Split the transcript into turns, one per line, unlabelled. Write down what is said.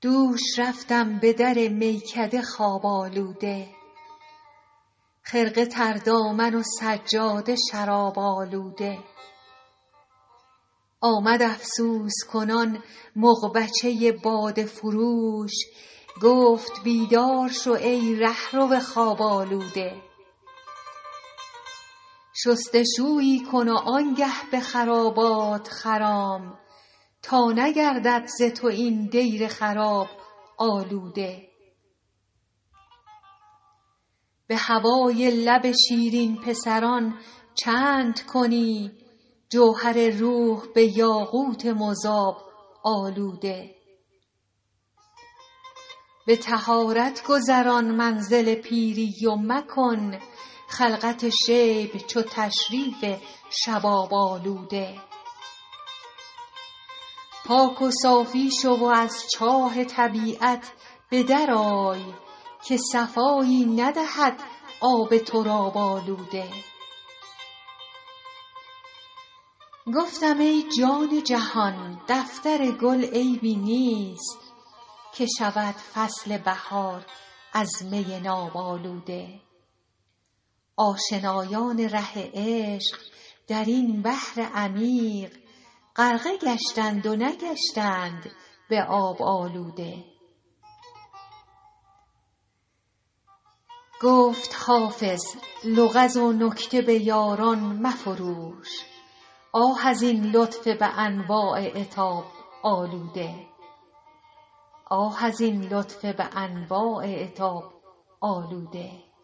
دوش رفتم به در میکده خواب آلوده، خرقه تردامن و سجاده شراب آلوده. آمد افسوس کنان مغبچه باده فروش، گفت بیدار شو ای رهرو خواب آلوده. شستشویی کن و آنگه به خرابات خرام، تا نگردد ز تو این دیر خراب آلوده. به هوای لب شیرین پسران چند کنی، جوهر روح به یاقوت مذاب آلوده. به طهارت گذران منزل پیری و مکن، خلقت شیب چو تشریف شباب آلوده. پاک و صافی شو و از چاه طبیعت به در آی، که صفایی ندهد آب تراب آلوده. گفتم ای جان جهان دفتر گل عیبی نیست، که شود فصل بهار از می ناب آلوده. آشنایان ره عشق در این بحر عمیق، غرقه گشتند و نگشتند به آب آلوده. گفت حافظ لغز و نکته به یاران مفروش، آه از این لطف به انواع عتاب آلوده. آه از این لطف به انواع عتاب آلوده.